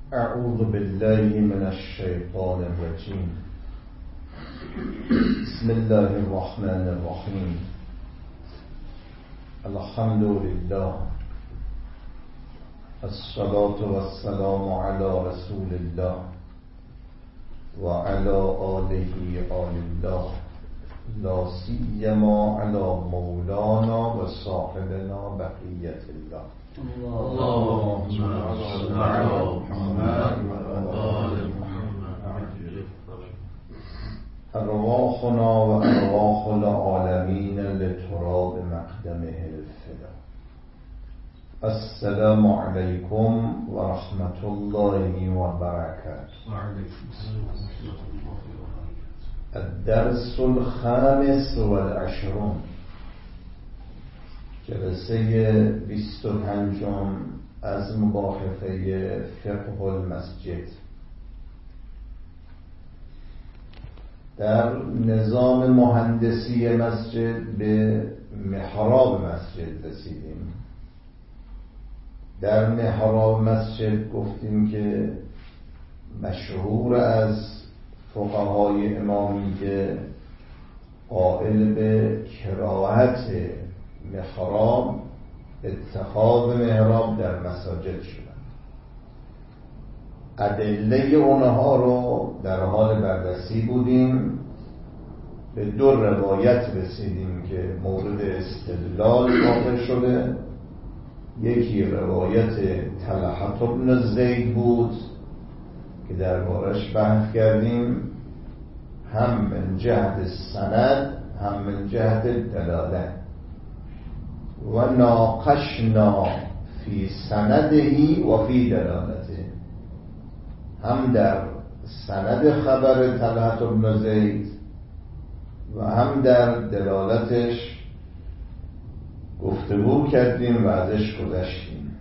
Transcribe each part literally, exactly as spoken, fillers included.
اعوذ بالله من الشیطان الرجیم. بسم الله الرحمن الرحیم. الحمد لله، الصلاة والسلام على رسول الله وعلى آله آل الله، لا سیما علی مولانا و صاحبنا بقیت الله. اللهم صل على محمد وآل محمد. ارواحنا و ارواح العالمین لتراب مقدمه الفدا. السلام علیکم و رحمت الله و برکاته. الدرس الخامس والعشرون، جلسه بیست و پنجم از مباحثه فقه المسجد. در نظام مهندسی مسجد به محراب مسجد رسیدیم. در محراب مسجد گفتیم که مشهور از فقهای امامیه قائل به کراهت محراب، اتخاذ محراب در مساجد شدن. ادله اونها رو در حال بررسی بودیم. به دو روایت رسیدیم که مورد استدلال واقع شده. یکی روایت طلحة بن زید بود که دربارش بحث کردیم، هم من جهت سند هم من جهت دلاله، و ناقشنا فی سندهی و فی دلالته. هم در سند خبر طلحة بن زید و هم در دلالتش گفتگو کردیم و ازش گذشتیم.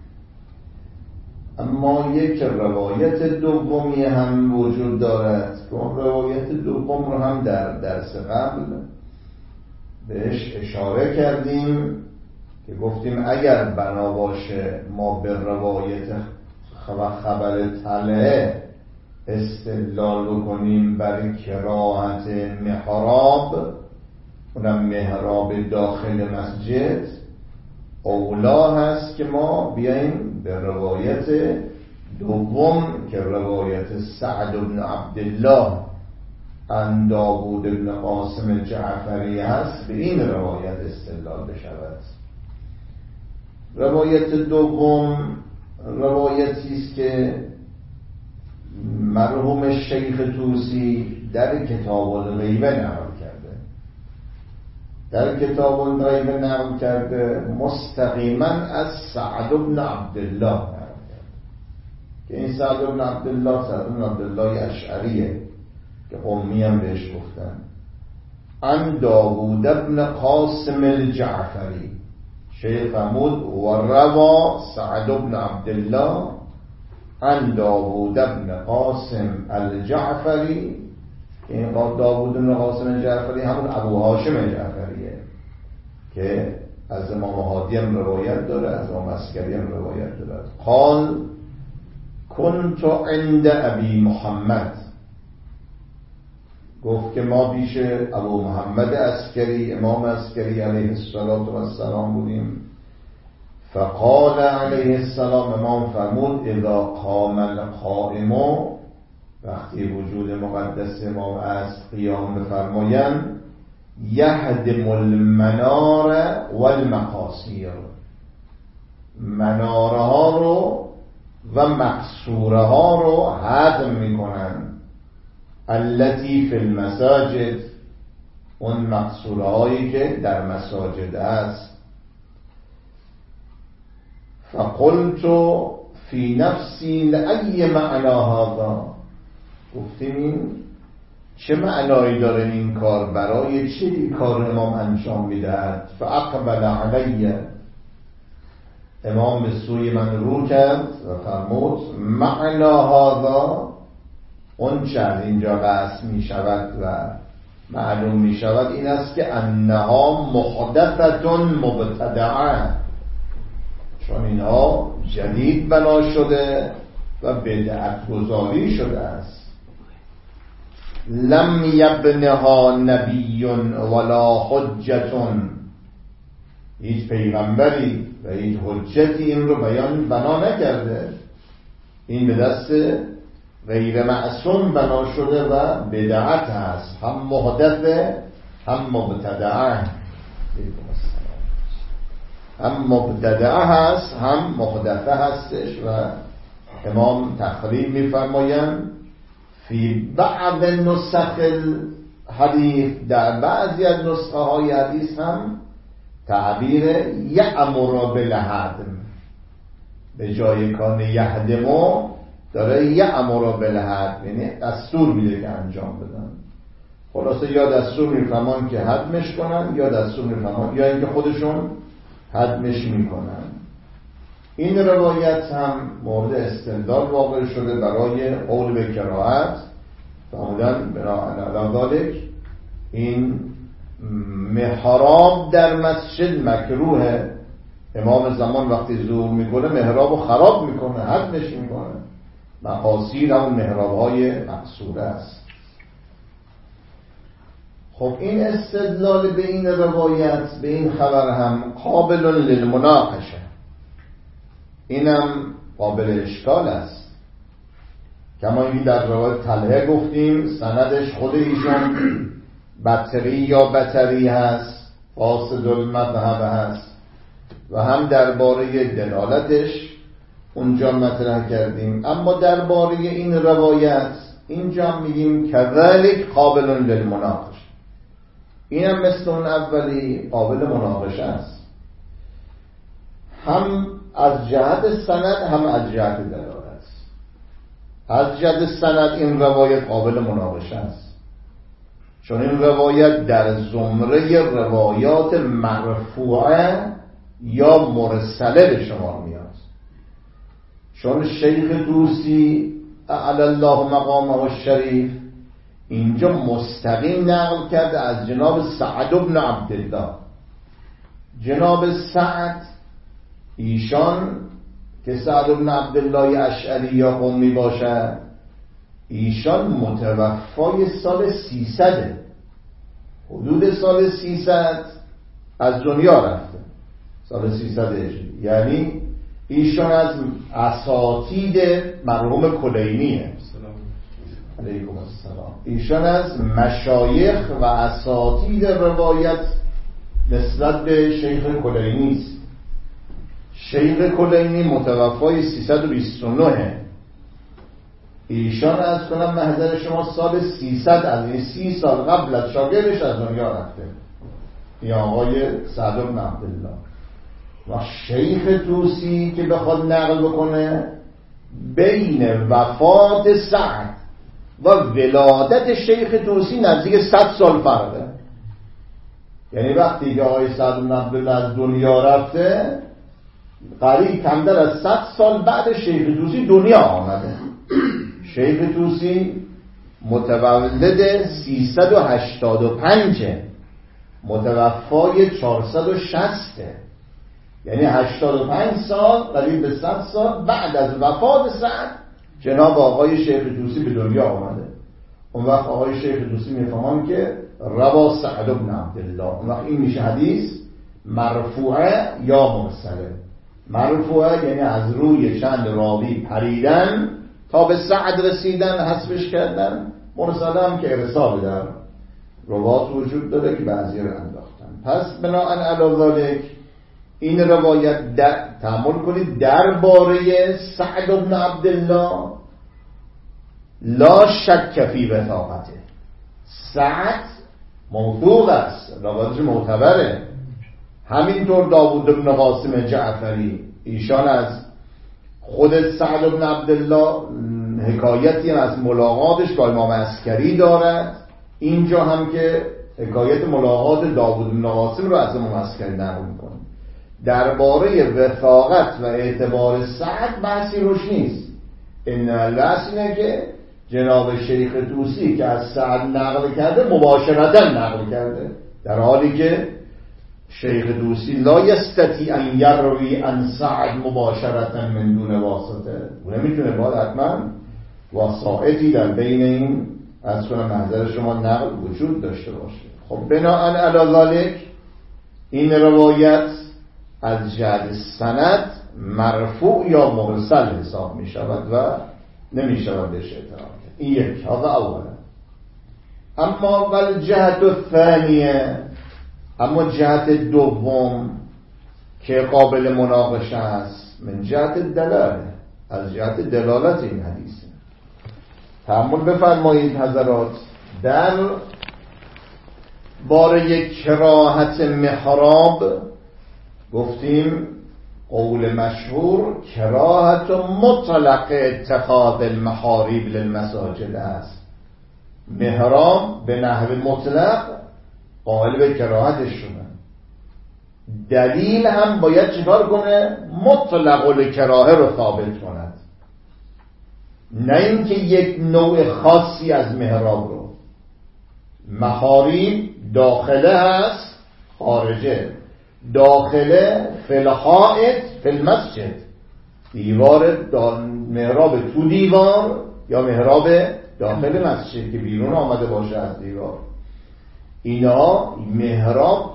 اما یک روایت دومی هم وجود دارد که اون روایت دوم رو هم در درس قبل بهش اشاره کردیم که گفتیم اگر بنا باشه ما به روایت خبر طلحه استدلال بکنیم برای کراهت محراب، اونم محراب داخل مسجد، اولا هست که ما بیاییم به روایت دوم که روایت سعد بن عبدالله عن داوود بن قاسم جعفری هست، به این روایت استدلال بشود. روایت دوم روایتی است که مرحوم شیخ طوسی در کتاب الغیبه نقل کرده. در کتاب الغیبه نقل کرده مستقیما از سعد بن عبدالله نقل کرده که این سعد بن عبدالله سعد بن عبدالله اشعریه که قمی هم بهش گفتن. عن داوود بن قاسم الجعفری، شیخ فرمود و روا سعد بن عبدالله عن داوود بن قاسم الجعفری. این داوود بن قاسم الجعفری همون ابو هاشم جعفریه که از امام هادی هم روایت داره، از امام عسکری هم روایت داره. قال كنت عند ابی محمد، گفت که ما پیش ابو محمد عسکری، امام عسکری علیه السلام بودیم. فقال علیه السلام، امام فرمود اذا قام القائم، وقتی وجود مقدس امام از قیام بفرمایند، یهدم المنار والمقاصیر، مناره ها رو و مقصوره ها رو هدم میکنن. التی فی المساجد، اون مقصوره هایی که در مساجد است. فقلت فی نفسی لأی معنا هذا، گفتیم این چه معنایی داره این کار، برای چه این کار امام انجام میدهد. فاقبل علی، امام به سوی من رو کرد و فرمود معنا هذا، اون چه از اینجا بحث می شود و معلوم می شود این است که انها محدثتون مبتدعه، چون اینها جدید بنا شده و بدعت گذاری شده است. لم یبنها نبی ولا حجتون، هیچ پیغمبری و هیچ حجتی این رو بیان بنا نکرده. این به دست غیر معصوم بنا شده و بدعت هست، هم محدثه هم مبتدعه، هم مبتدعه هست هم محدثه هستش. و امام تقریب می‌فرمایند فی بعض نسخ الحدیث، در بعضی از نسخه های حدیث هم تعبیر یأمر بالهدم، به جای کان یهدمو داره یأمر بالهدم، یعنی دستور میده که انجام بدن. خلاصه یا دستور میفرمان که هدمش کنن، یا دستور میفرمان یا اینکه خودشون هدمش میکنن. این روایت هم مورد استدلال واقع شده برای قول به کراهت. فرمودن بنابراین ذالک این محراب در مسجد مکروه. امام زمان وقتی ظهور میکنه محرابو خراب میکنه، هدمش میکنه. مقاصیر همون محرابهای مقصوره است. خب این استدلال به این روایت، به این خبر هم قابل للمناقشه، اینم قابل اشکال است. کما اینکه در روایت طلحه گفتیم سندش خود ایشون بطری یا بطری هست، فاسد المذهب هست، و هم درباره دلالتش اونجا مطرح کردیم. اما درباره این روایت اینجا میگیم کذالک قابل للمناقشه، اینم مثل اون اولی قابل مناقشه است، هم از جهت سند هم از جهت دلالت. از جهت سند این روایت قابل مناقشه است، چون این روایت در زمره روایات مرفوعه یا مرسله به شمار میاد. چون شیخ طوسی اعلی الله مقامه الشریف اینجا مستقیم نقل کرده از جناب سعد بن عبدالله. جناب سعد ایشان که سعد بن عبدالله اشعری یا قمی باشد، ایشان متوفای سال سیصد، حدود سال سیصد از دنیا رفته، سال سیصد هجری. یعنی ایشان از اساتید مرحوم کلینیه علیکم السلام. ایشان از مشایخ و اساتید روایت نسبت به شیخ کلینی است. شیخ کلینی متوفای سیصد و بیست و نه، ایشان از کنم محضر شما سال سیصد، از این سی سال قبل از شاگردش از دنیا رفته، این آقای سعد بن عبدالله. و شیخ طوسی که بخواد نقل بکنه بین وفات سعد و ولادت شیخ طوسی نزدیک صد سال فرقه. یعنی وقتی که آقای سعد بن عبدالله از دنیا رفته قریب کمتر از صد سال بعد شیخ طوسی دنیا آمده. شیخ طوسی متولد سیصد و هشتاد و پنج، متوفای چهارصد و شصت، یعنی هشتاد و پنج سال قریب به صد سال بعد از وفات سعد جناب آقای شیخ طوسی به دنیا آمده. اون وقت آقای شیخ طوسی میفهمان که روا سعد بن عبدالله، اون وقت این میشه حدیث مرفوعه یا مرسله. مرفوعه یعنی از روی چند راوی پریدن تا به سعد رسیدن، حذفش کردن. مرسله هم که ارسال در روات وجود داره که بعضی رو انداختن. پس بناء علی ذالک این روایت در تأمل کنید درباره سعد بن عبدالله لا شک فی وثاقته. سعد موثوق است، روایتش معتبره. همینطور داوود بن قاسم جعفری ایشان از خود سعد بن عبدالله حکایتی از ملاقاتش با امام عسکری دارد. اینجا هم که حکایت ملاقات داوود بن قاسم رو از امام عسکری نقل میکنه. درباره وثاقت و اعتبار سعد بحثی روش نیست. این الاصل اینه که جناب شیخ طوسی که از سعد نقل کرده مباشرتا نقل کرده، در حالی که شیخ دوسی لا یستطیع ان یروی عن سعد مباشرة من دون واسطه، او نمیتونه، باید حتما واسائطی در بین این از کنم محضر شما نقل وجود داشته باشه. خب بناء علی ذلک این روایت از جهت سند مرفوع یا مرسل حساب می شود و نمی شود بهش اعتراض کرد. این یک، هذا اولا. اما ول جهت الثانیه، اما جهت دوم که قابل مناقشه است، من جهت دلاله، از جهت دلالت این حدیث. تأمل بفرمایید حضرات، در باره کراهت محراب گفتیم قول مشهور کراهت مطلق اتخاذ المحاريب للمساجد است. محراب به نحو مطلق قائل به کراهتش شدن. دلیل هم باید چیکار کنه؟ مطلق الکراهه رو ثابت کند، نه اینکه یک نوع خاصی از محراب رو. محاریم داخله هست، خارجه. داخله فی الحائط فی المسجد، دیوار محراب تو دیوار یا محراب داخل مسجد که بیرون آمده باشه از دیوار. اینا محراب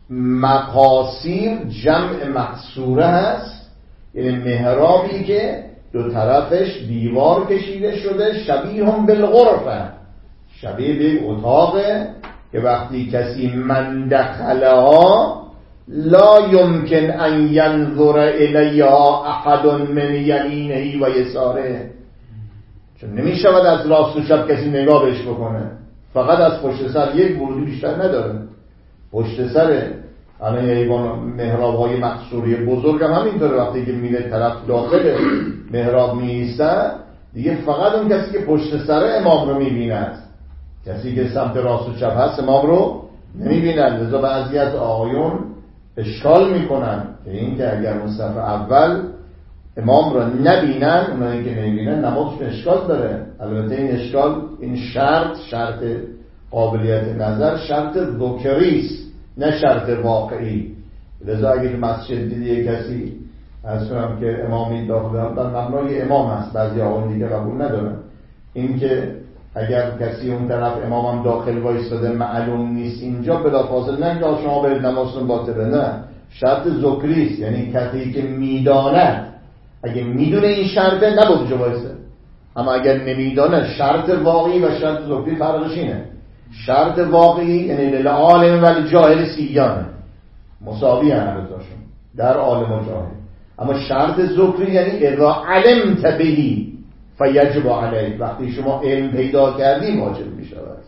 مقاصیر جمع مقصوره هست، یعنی محرابی که دو طرفش دیوار کشیده شده، شبیه هم بالغرفه، شبیه به اتاقه که وقتی کسی من دخلها لا يمكن ان ينظر الیها احد من یمینه و یساره، چون نمی شود از راست و چپ کسی نگاه بهش بکنه، فقط از پشت سر، یک ورودی بیشتر نداره. پشت سر الان ایوان محراب های مقصوری بزرگ هم همینطوره، وقتی که میره طرف داخل محراب میایسته دیگه فقط اون کسی که پشت سر امام رو میبیند، کسی که سمت راست و چپ هست امام رو نمیبیند. لذا بعضی از آقایون اشکال میکنن که این که اگر مصطف اول امام رو نبینن، اونایی که نمیبینن نمازشون اشکال داره. البته این اشکال، این شرط شرط قابلیت نظر شرط ذکریست نه شرط واقعی. لذا اگه تو مسجد دیدی کسی از کنم که امامی داخل در مبنای امام هست، بعضی آقایون دیگه قبول ندارن این که اگر کسی اون طرف امامم داخل وایستاده معلوم نیست اینجا بلافاصله نه که شما برید نمازتون باطله، نه، شرط ذکریست، یعنی کسی که میداند اگه میدونه این شرطه نباید اونجا وایسته. اما اگر نمیدانه شرط واقعی و شرط ذکری فرقش اینه. شرط واقعی یعنی للعالم ولی جاهل سیانه، مساوی هم هرزاشون در عالم و جاهل. اما شرط ذکری یعنی اذا علمت بهی فیجب علیک، وقتی شما علم پیدا کردی واجب می شود.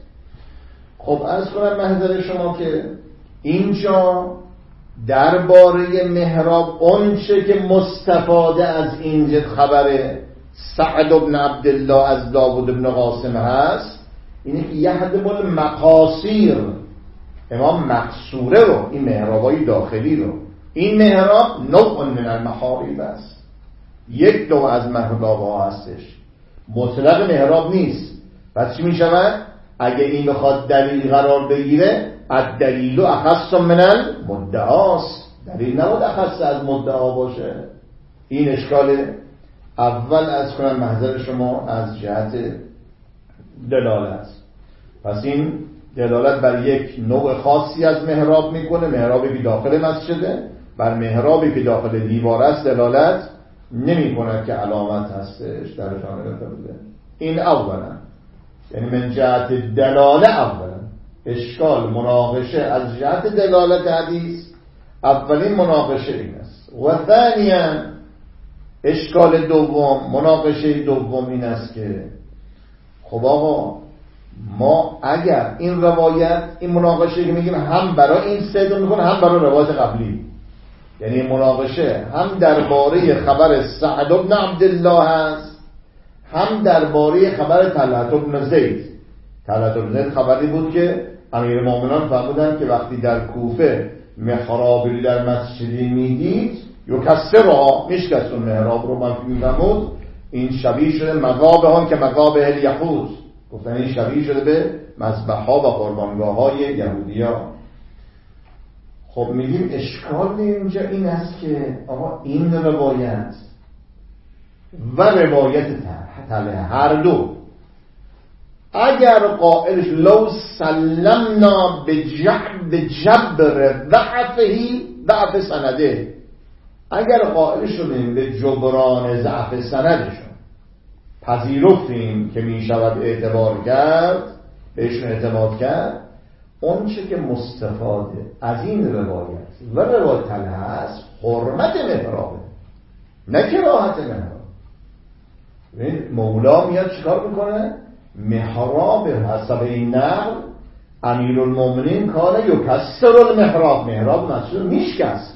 خب عرض کنم محضر شما که اینجا درباره محراب اونچه که مستفاده از این خبر سعد بن عبدالله از داوود بن قاسم هست اینه که یهدم المقاصیر، امام مقصوره رو، این محرابای داخلی رو، این محراب نوع من المحارب است، یک نوع از محراب ها هستش، مطلق محراب نیست. پس چی می شود؟ اگه این بخواد دلیل قرار بگیره الدلیل اخص من المدعاست، دلیل نباید اخص از مدعا باشه. این اشکال اول از کنم محضر شما از جهت دلالت. پس این دلالت بر یک نوع خاصی از محراب میکنه، محرابی که داخل مسجده، بر محرابی که داخل دیوار است دلالت نمی کند که علامت هستش در جانب بوده. این اولا، یعنی من جهت دلاله اولا اشکال مناقشه از جهت دلالت حدیث، اولین مناقشه این است. و ثانیا اشکال دوم، مناقشه دوم این است که خب آقا ما اگر این روایت، این مناقشه که میگیم هم برای این صدق میکنه هم برای روایت قبلی، یعنی مناقشه هم درباره خبر سعد بن عبدالله هست هم درباره خبر طلحه بن زید. طلحه بن زید خبری بود که امیر مومنان فرمودند که وقتی در کوفه محرابی در مسجدی میدید یکسر را میشکست اون محراب رو، من میفرمود این شبیه شده مذابه هم که مذابه الیهود، گفتن این شبیه شده به مذبح ها و قربانگاه های یهودی ها. خب میگیم اشکال اینجا این است که آقا این روایت و روایت تله هر دو اگر قائلش لو سلمنا به جبر ضعفهی ضعف سنده، اگر قائل شدیم به جبران ضعف سندشون، پذیرفتیم که می شود اعتبار کرد بهشون اعتماد کرد، اون چه که مستفاده از این روایت و روایت تله هست حرمت محرابه نه کراهت محراب. مولا میاد چیکار میکنه؟ محراب حسب این نقل امیرالمومنین کار یکسر المحراب، محراب مسئول میشکست.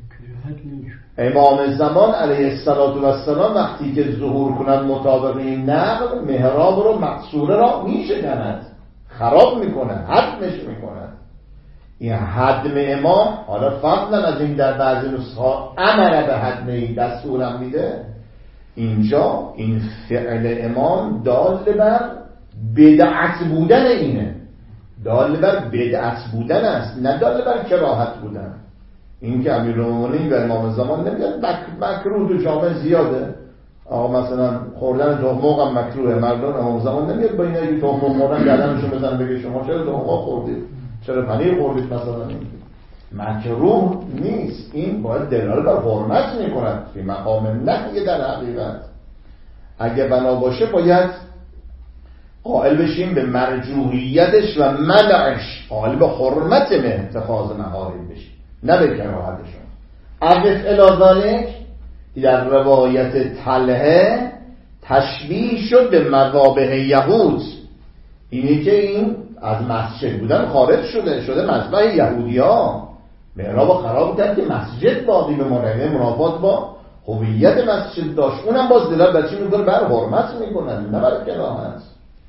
امام زمان علیه السلام وقتی که ظهور کنند مطابق این نقل محراب رو مقصوره را میشکند، خراب میکنند، حدمش میکنند. این حدم امام حالا فضلا از این در بعضی نسخه امر به حدمی دستورم میده، اینجا این فعل امام دال بر بدعت بودن اینه، دال بر بدعت بودن است نه دال بر کراهت بودن. این که امیرالمومنین و امام زمان نمیاد مکروه تو جامعه زیاده، آقا مثلا خوردن تخم‌مرغ هم مکروهه، مردم امام زمان نمیاد با اینا که تخم‌مرغ خوردن گردنشون بزنن بگه شما چرا تخم‌مرغ خوردید، چرا پنیر خوردید، مثلا این مکروه نیست. این باید دلاله بر حرمت میکند فی مقام نهی در حقیقت. اگه بنا باشه باید قائل بشیم به مرجوحیتش و منعش، قائل به حرمت به اتخاذ محارم بشیم نه به کراهتشون. عرف الازالک در روایت طلحه تشبیه شد به مذابح یهود، اینی که این از مسجد بودن خارج شده شده مذبح یهودی ها، محراب خراب کرد که مسجد باقی بمونه، منافات با هویت مسجد داشت. اونم باز دلال بر چی میکنه؟ بر حرمت میکنن نه بر کراهت.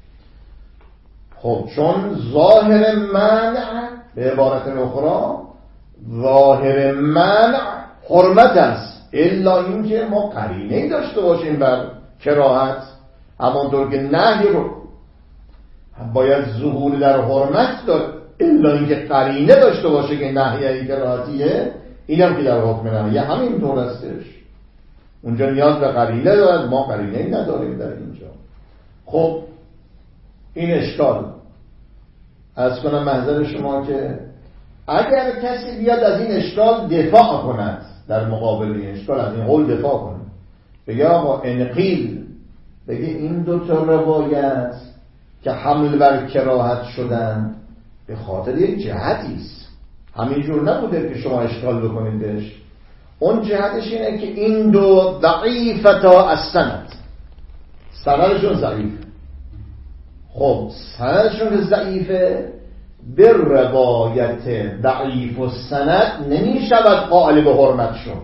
خب چون ظاهر منع به عبارت اخرى ظاهر منع حرمت است، الا اینکه ما قرینه‌ای داشته باشیم بر کراهت، همانطور که نهی رو باید ظهور در حرمت داد، الا اینکه قرینه داشته باشه که نهی کراهتیه، اینم که در حکم نهی همین طور استش. اونجا نیاز به قرینه دارد، ما قرینه‌ای نداریم در اینجا. خب این اشکال از کنم محضر شما که اگر کسی بیاد از این اشکال دفاع کند، در مقابل این اشکال از این قول دفاع کنه، بگه آقا انقیل، بگه این دو تا روایت که حمل بر کراهت شدن به خاطر یک جهتی است، همینجور نبوده که شما اشکال بکنید بهش. اون جهتش اینه که این دو ضعیفتا از سند، سندشون ضعیف. خب سندشون که ضعیفه به روایت ضعیف و سند نمی شود قائل به حرمت شد،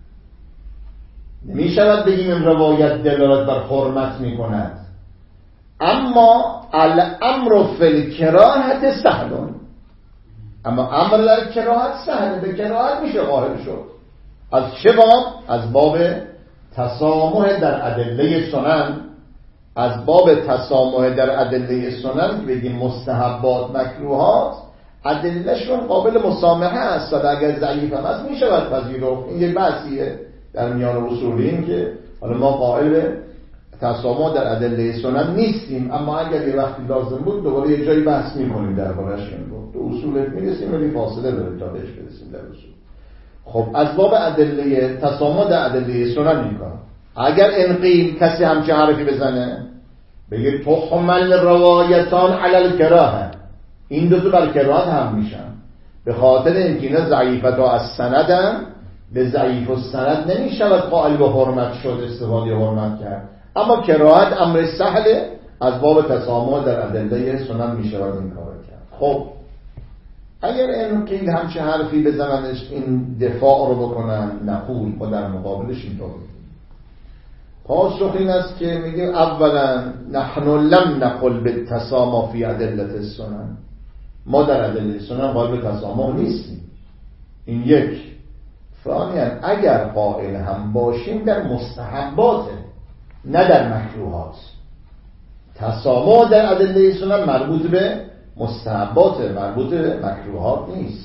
نمی شود بگیم این روایت دلالت بر حرمت می کند. اما الامر فی الکراهت سهلون، اما امر در کراهت سهل، به کراهت میشه قائل شد. از چه باب؟ از باب تسامح در ادله سنن، از باب تسامح در ادله سنن که بگیم مستحبات مکروهات ادلهشون قابل مسامحه است و اگر ضعیف هم است میشود پذیرفت. این یک بحثیه در میان اصولین که حالا ما قائل تسامح در ادله سنن نیستیم، اما اگر یه وقتی لازم بود دوباره یه جایی بحث میکنیم دربارش. این رو تو اصولت میرسیم ولی فاصله داره تا بهش برسیم در اصول. خب از باب ادله تسامح در ادله سنن میکنم. اگر انقیل کسی همچه حرفی بزنه بگه تحمل روایتان علی الکراهه، این دو تا بر کراهت هم میشن به خاطر اینکه اینا ضعیفت ها از سندن، به ضعیف و سند نمیشود قائل به حرمت شد استفاده حرمت کرد، اما کراهت امر سهله، از باب تسامح در ادله سنن میشود این کار کرد. خب اگر انقیل همچه حرفی بزننش این دفاع رو بکنن، نقول ما در مقابلش این طور پاسخ این است که میگه اولا نحن لم نقل بالتسامح فی ادله السنن، ما در ادله سنن قائل به تسامح نیستیم. این یک. ثانیا اگر قائل هم باشیم در مستحباته نه در مکروهات. تسامح در ادله سنن مربوط به مستحباته، مربوط به مکروهات نیست.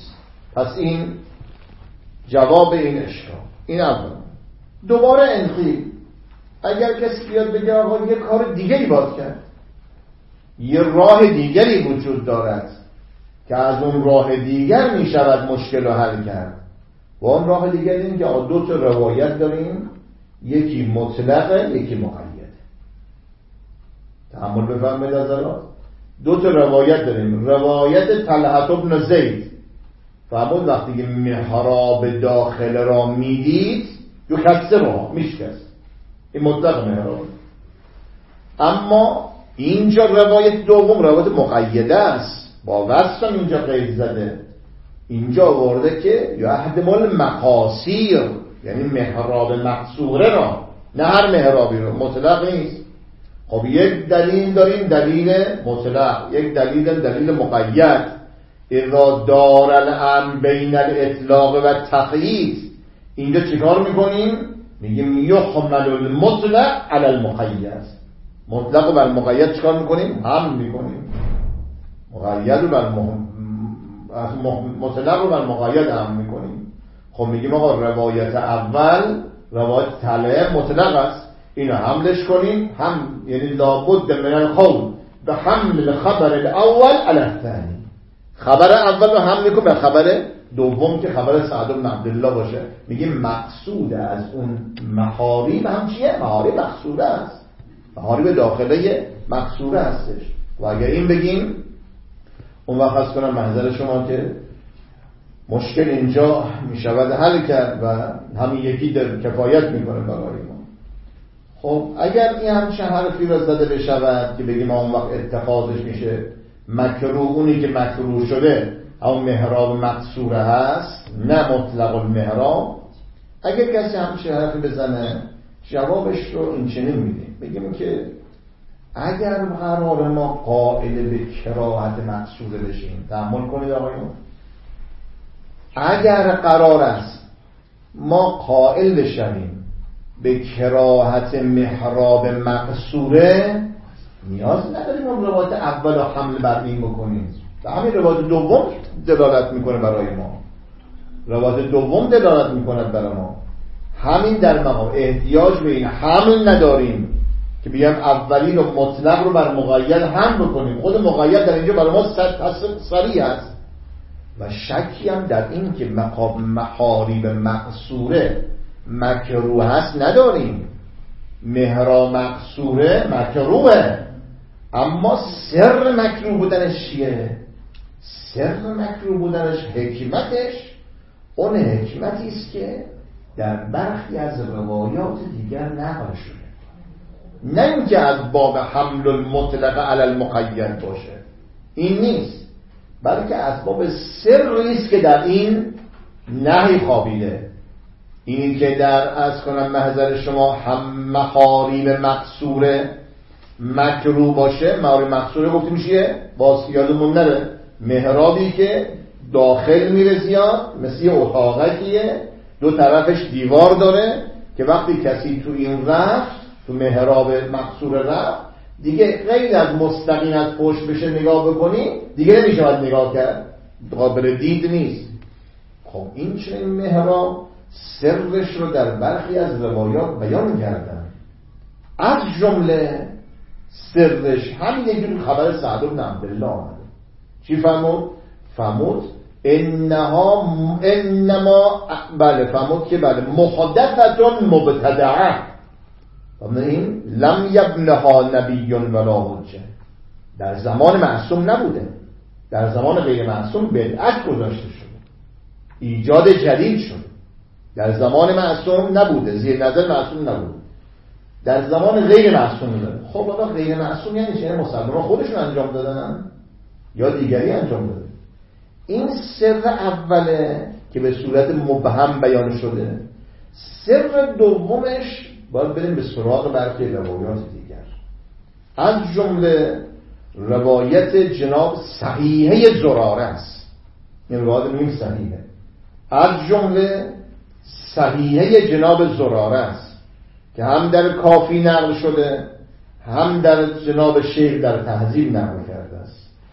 پس این جواب این اشکال. این اول. دوباره انقیب، اگر کسی بیاد بگه آقا یه کار دیگری باید کرد، یه راه دیگری وجود دارد که از اون راه دیگر می شود مشکل رو حل کرد، و اون راه دیگر این که دو تا روایت داریم، یکی مطلقه یکی مقیده. تأمل بفرمایید حضرات، دو تا روایت داریم. روایت طلحة بن زید فرمود وقتی که محراب داخل را میدید یو کسه را میشکست، این مطلق محراب. اما اینجا روایت دوم روایت مقیده است، با وصفم اینجا قید زده. اینجا آورده که یهدم المقاصیر، یعنی محراب مقصوره را، نه هر محرابی رو، مطلق نیست. خب یک دلیل داریم، دلیل مطلق، یک دلیل دلیل مقید. اذا دار الامر بین الاطلاق و تقیید، اینجا چیکار میکنیم؟ میگیم یحمل المطلق علی المقید. مطلق و بر مقید چیکار میکنیم؟ هم میکنیم. مقید رو بر مطلق رو بر مقید هم میکنیم. خب میگیم آقا روایت اول روایت طلحه مطلق است، اینو حملش کنیم، هم یعنی لابد من القول به حمل خبر الاول علی الثانی، خبر اول رو حمل کنیم به خبر دوم که خبر سعد بن عبدالله باشه. میگیم مقصود از اون محاریم هم چیه؟ محاریم مقصوده است، محاریم داخله مقصوده هستش. و اگر این بگیم اون وقت هست کنم محضر شما که مشکل اینجا میشود حل کرد و همین یکی در کفایت میکنه برای ما. خب اگر این همچه حرفی را زده بشود که بگیم اون وقت اتخاذش میشه مکروه، اونی که مکروه شده اون محراب مقصوره هست نه مطلق المحراب. اگر کسی همچه حرفی بزنه جوابش رو این چنین میدیم، بگیم که اگر قرار ما قائل به کراهت مقصوره بشیم، تأمل کنید آقایون، اگر قرار است ما قائل بشیم به کراهت محراب مقصوره، نیاز نداریم اون روایت اول رو حمل بر این بکنیم، و همین روایت دوم دلالت میکنه برای ما، روایت دوم دلالت میکنه برای ما. همین در مقام احتیاج به این حمل نداریم که بیام اولین و مطلق رو بر مقید هم بکنیم. خود مقید در اینجا برای ما صریح است و شکی هم در این که مقام محارب مقصوره مکروه هست نداریم. محراب مقصوره مکروهه، اما سر مکروه بودنش چیه؟ سر مکروه بودنش حکمتش اون حکمتی است که در برخی از روایات دیگر نقل شده، نه اینکه از باب حمل المطلق علی المقید باشه، این نیست، بلکه از باب سری است که در این نهی خوابیده. این که در از کنم محضر شما هم محاریم مقصوره مکروه باشه، محاریم مقصوره گفتیم چیه؟ باز یادمون نره، محرابی که داخل میره زیاد، مثل یه اتاقکیه دو طرفش دیوار داره که وقتی کسی تو این رفت، تو محراب مقصور رفت، دیگه غیر از مستقیم از پشت بشه نگاه بکنی دیگه نمیشه باید نگاه کرد، قابل دید نیست. خب این چنین محراب سرش رو در برخی از روایات بیان کردن، از جمله سرش همین یکی خبر سعد بن عبدالله آمده. چی فرمود؟ فرمود انها انما بله فرمود که بله محدثه مبتدعه، این لم یبنها نبی ولا حجه، در زمان معصوم نبوده، در زمان غیر معصوم بدعت گذاشته شده، ایجاد جدید شد، در زمان معصوم نبوده، زیر نظر معصوم نبوده، در زمان غیر معصوم داره. خب حالا غیر معصوم یعنی چه؟ مسلمان خودشون انجام دادن یا دیگری انجام داده؟ این سر اوله که به صورت مبهم بیان شده. سر دومش باید بریم به سراغ برخی روایات دیگر، از جمله روایت جناب صحیحه زراره است، این روایت نیم صحیحه، از جمله صحیحه جناب زراره است که هم در کافی نقل شده، هم در جناب شیخ در تهذیب نقل کرده است.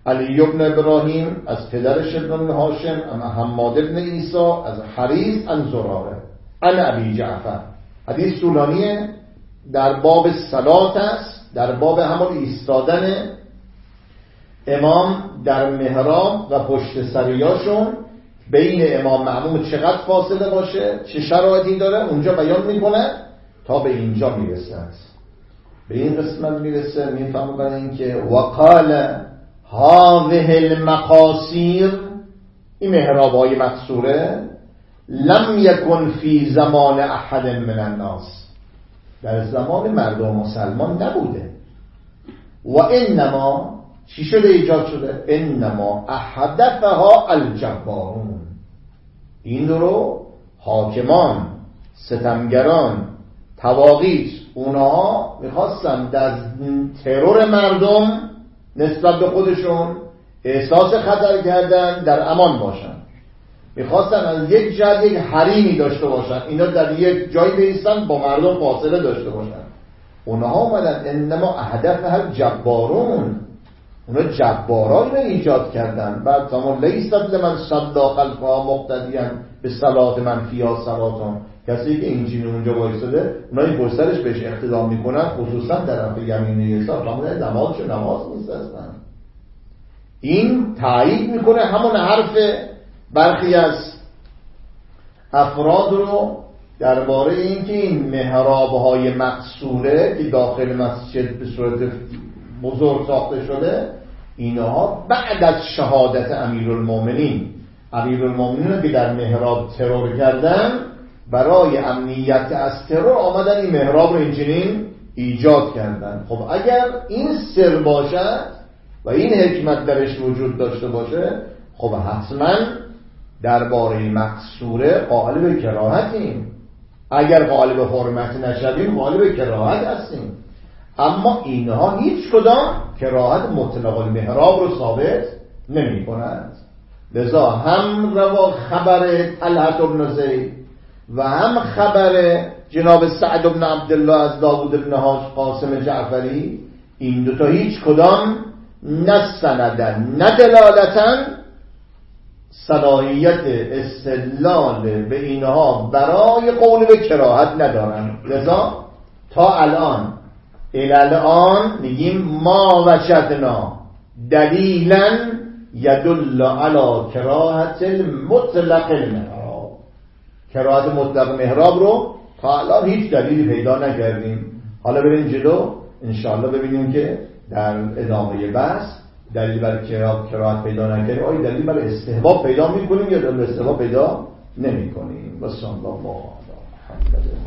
علی ابن ابراهیم از پدرش ابن هاشم، ام حماد ابن عیسی از حریث ان زراره ان ابی جعفر. حدیث طولانیه، در باب صلات است، در باب همون ایستادن امام در محراب و پشت سریاشون بین امام مأموم چقدر فاصله باشه، چه شرایطی داره، اونجا بیان میکنه تا به اینجا میرسد. به این قسمت میرسه میفهمه برای این که وقال هذه المقاصیر، این محراب های مقصوره، لم یکن فی زمان احد من الناس، در زمان مردم مسلمان نبوده. و انما چی شده ایجاد شده؟ انما احدثها الجبارون، این رو حاکمان، ستمگران، تواغیت، اونها میخواستن در ترور مردم نسبت به خودشون احساس خطر کردن در امان باشن، میخواستن از یک جهت یک حریمی داشته باشن، اینا در یک جایی بیستن با مردم فاصله داشته باشن. اونها اومدن انما احدثها الجبارون، اونا جباران رو ایجاد کردن. بعد تمام لیست لمن صدا خلفها مقتدیان به صلات من فیها صلاتون، کسی که اینجین اونجا وایساده اونا این پشترش بهش اقتدا میکنن، خصوصا در طرف یمینی حساب همون نمازشو نماز نیست اصلا. این تایید میکنه همون حرف برخی از افراد رو درباره اینکه این محراب‌های مقصوره که داخل مسجد به صورت بزرگ ساخته شده، اینها بعد از شهادت امیرالمومنین امیرالمومنین که در محراب ترور کردن، برای امنیت از ترور آمدن این محراب رو اینچنین ایجاد کردن. خب اگر این سر باشد و این حکمت درش وجود داشته باشه، خب حتما درباره مقصوره قائل به کراهتیم، اگر قائل به حرمت نشویم قائل به کراهت هستیم. اما اینها هیچ کدام کراهت مطلق المحراب رو ثابت نمی کنند. لذا هم روا خبر طلحة بن زید و هم خبر جناب سعد بن عبدالله از داوود بن قاسم جعفری، این دوتا هیچ کدام نه سندن نه دلالتن صلاحیت استدلال به اینها برای قول به کراهت ندارن. لذا تا الان الان میگیم ما وجدنا دلیلا یدل علی کراهت المطلق المحراب، کراهت مطلق محراب رو تا الان هیچ دلیلی پیدا نکردیم. حالا بریم جلو انشاءالله ببینیم که در ادامه بحث دلیل بر کراهت پیدا نکردیم، آیا دلیل بر استحباب پیدا میکنیم یا دلیل استحباب پیدا نمی کنیم. و صلی الله علیه و سلم.